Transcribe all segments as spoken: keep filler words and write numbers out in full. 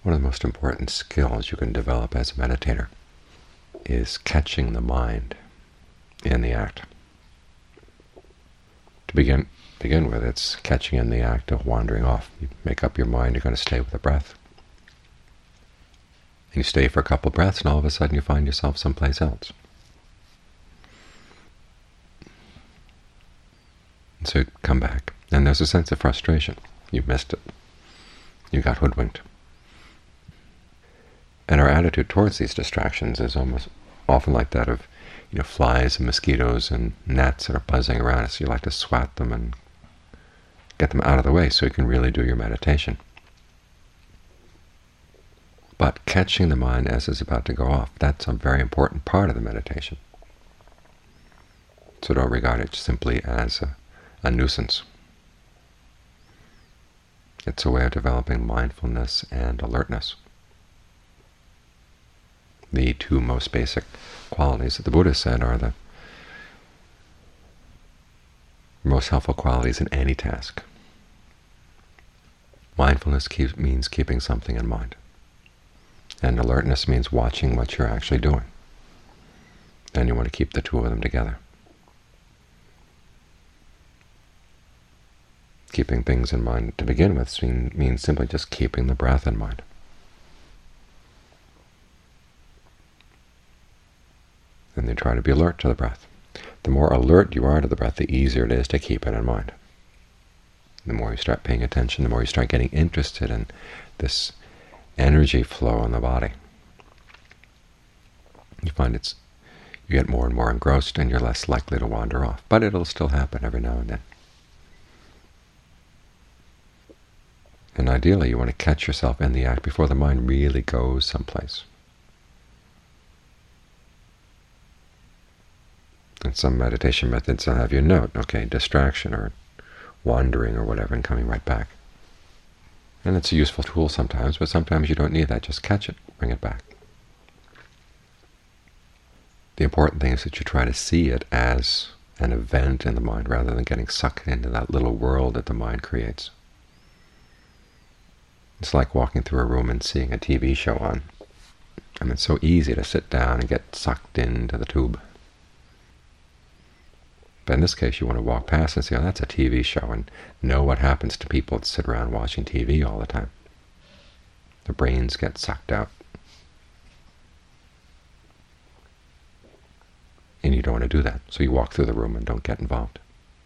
One of the most important skills you can develop as a meditator is catching the mind in the act. To begin begin with, it's catching in the act of wandering off. You make up your mind you're going to stay with the breath. And you stay for a couple breaths, and all of a sudden you find yourself someplace else. And so you come back, and there's a sense of frustration. You missed it. You got hoodwinked. And our attitude towards these distractions is almost often like that of, you know, flies and mosquitoes and gnats that are buzzing around us. You like to swat them and get them out of the way so you can really do your meditation. But catching the mind as it's about to go off, that's a very important part of the meditation. So don't regard it simply as a, a nuisance. It's a way of developing mindfulness and alertness, the two most basic qualities that the Buddha said are the most helpful qualities in any task. Mindfulness keeps, means keeping something in mind, and alertness means watching what you're actually doing. And you want to keep the two of them together. Keeping things in mind to begin with means simply just keeping the breath in mind. And then try to be alert to the breath. The more alert you are to the breath, the easier it is to keep it in mind. The more you start paying attention, the more you start getting interested in this energy flow in the body. You find it's you get more and more engrossed, and you're less likely to wander off. But it'll still happen every now and then. And ideally, you want to catch yourself in the act before the mind really goes someplace. And some meditation methods will have you note, okay, distraction or wandering or whatever, and coming right back. And it's a useful tool sometimes, but sometimes you don't need that. Just catch it, bring it back. The important thing is that you try to see it as an event in the mind rather than getting sucked into that little world that the mind creates. It's like walking through a room and seeing a T V show on. I mean, it's so easy to sit down and get sucked into the tube. But in this case, you want to walk past and say, oh, that's a T V show, and know what happens to people that sit around watching T V all the time. Their brains get sucked out. And you don't want to do that, so you walk through the room and don't get involved.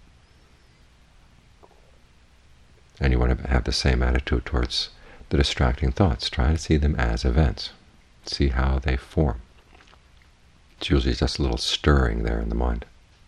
And you want to have the same attitude towards the distracting thoughts. Try to see them as events. See how they form. It's usually just a little stirring there in the mind.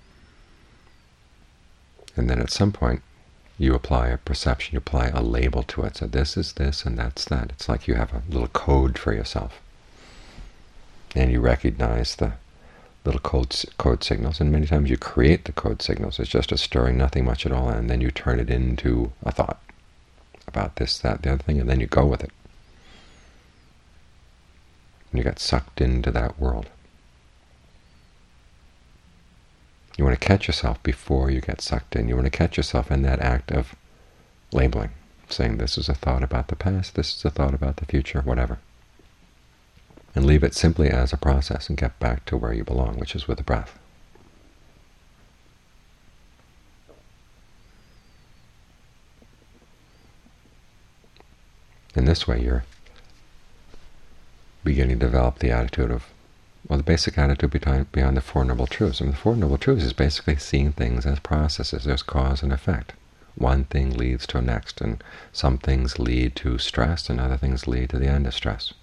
And then at some point, you apply a perception, you apply a label to it. So this is this and that's that. It's like you have a little code for yourself. And you recognize the little code, code signals, and many times you create the code signals. It's just a stirring, nothing much at all, and then you turn it into a thought about this, that, the other thing, and then you go with it. And you get sucked into that world. You want to catch yourself before you get sucked in. You want to catch yourself in that act of labeling, saying this is a thought about the past, this is a thought about the future, whatever. And leave it simply as a process and get back to where you belong, which is with the breath. In this way, you're beginning to develop the attitude of, well, the basic attitude behind, beyond the Four Noble Truths. I mean, the Four Noble Truths is basically seeing things as processes. There's cause and effect. One thing leads to the next, and some things lead to stress, and other things lead to the end of stress.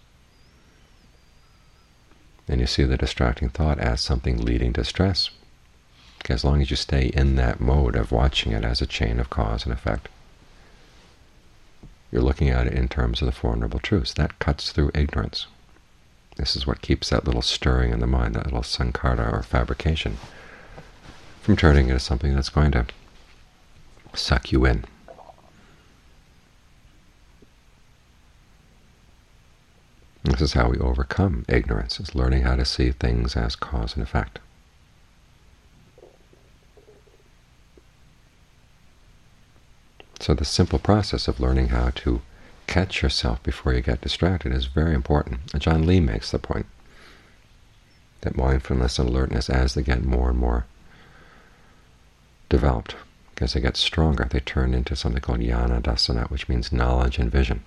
And you see the distracting thought as something leading to stress. Okay, as long as you stay in that mode of watching it as a chain of cause and effect, you're looking at it in terms of the Four Noble Truths. That cuts through ignorance. This is what keeps that little stirring in the mind, that little sankhara or fabrication, from turning into something that's going to suck you in. This is how we overcome ignorance, is learning how to see things as cause and effect. So the simple process of learning how to catch yourself before you get distracted is very important. And John Lee makes the point that mindfulness and alertness, as they get more and more developed, as they get stronger, they turn into something called jnana dasana, which means knowledge and vision.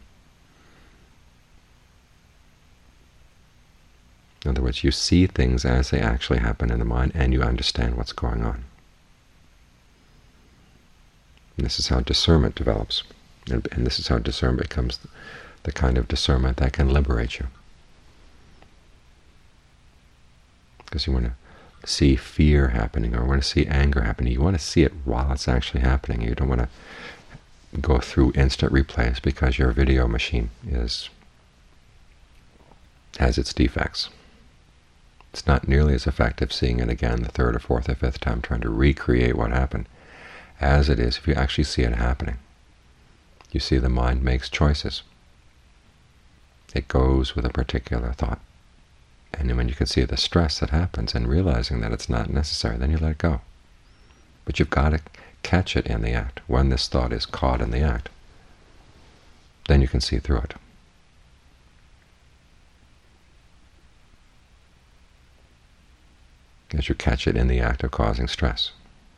In other words, you see things as they actually happen in the mind, and you understand what's going on. And this is how discernment develops. And, and this is how discernment becomes the kind of discernment that can liberate you. Because you want to see fear happening, or want to see anger happening. You want to see it while it's actually happening. You don't want to go through instant replays because your video machine is has its defects. It's not nearly as effective seeing it again the third or fourth or fifth time, trying to recreate what happened, as it is if you actually see it happening. You see the mind makes choices. It goes with a particular thought. And when you can see the stress that happens and realizing that it's not necessary, then you let it go. But you've got to catch it in the act. When this thought is caught in the act, then you can see through it. As you catch it in the act of causing stress,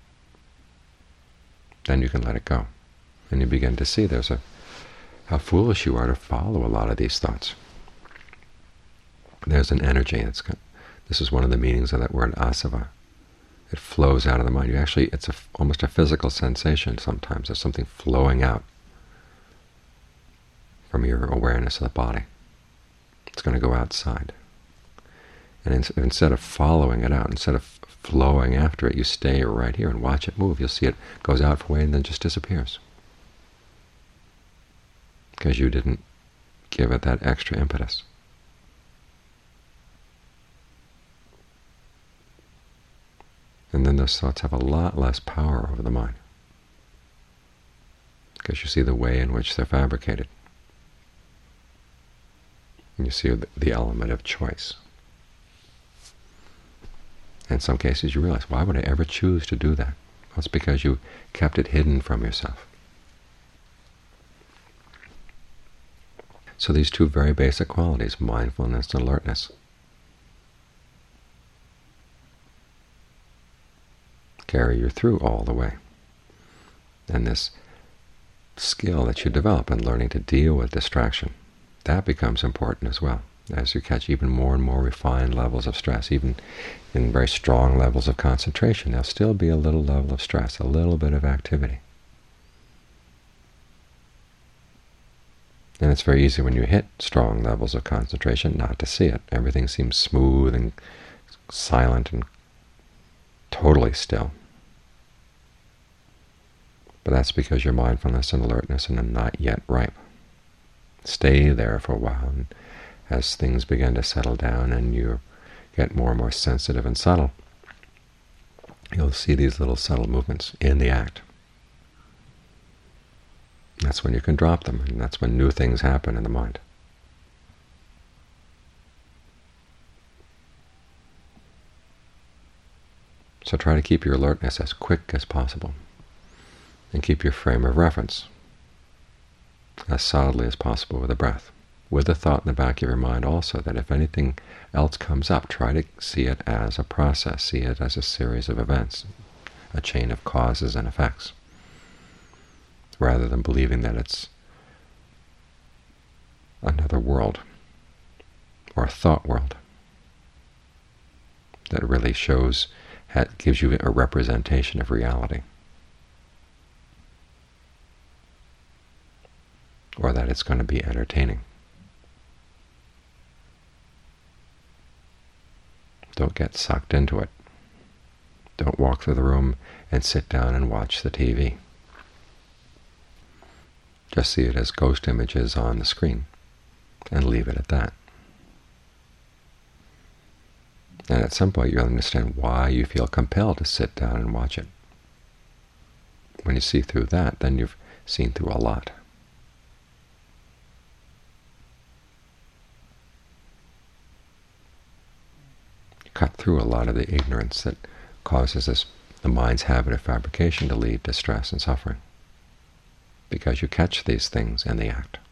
then you can let it go. And you begin to see there's a how foolish you are to follow a lot of these thoughts. There's an energy. It's got, this is one of the meanings of that word asava. It flows out of the mind. You actually, it's a, almost a physical sensation sometimes. There's something flowing out from your awareness of the body. It's going to go outside. And in, instead of following it out, instead of flowing after it, you stay right here and watch it move. You'll see it goes out for a way and then just disappears. Because you didn't give it that extra impetus. And then those thoughts have a lot less power over the mind, because you see the way in which they're fabricated. And you see the element of choice. In some cases you realize, why would I ever choose to do that? Well, it's because you kept it hidden from yourself. So these two very basic qualities, mindfulness and alertness, carry you through all the way. And this skill that you develop in learning to deal with distraction, that becomes important as well, as you catch even more and more refined levels of stress. Even in very strong levels of concentration, there'll still be a little level of stress, a little bit of activity. And it's very easy when you hit strong levels of concentration not to see it. Everything seems smooth and silent and totally still. But that's because your mindfulness and alertness are not yet ripe. Stay there for a while, and as things begin to settle down and you get more and more sensitive and subtle, you'll see these little subtle movements in the act. That's when you can drop them, and that's when new things happen in the mind. So try to keep your alertness as quick as possible, and keep your frame of reference as solidly as possible with the breath, with the thought in the back of your mind also that if anything else comes up, try to see it as a process, see it as a series of events, a chain of causes and effects, rather than believing that it's another world or a thought world that really shows, gives you a representation of reality, or that it's going to be entertaining. Don't get sucked into it. Don't walk through the room and sit down and watch the T V. Just see it as ghost images on the screen and leave it at that. And at some point you'll understand why you feel compelled to sit down and watch it. When you see through that, then you've seen through a lot. Cut through a lot of the ignorance that causes this, the mind's habit of fabrication to lead to stress and suffering, because you catch these things in the act.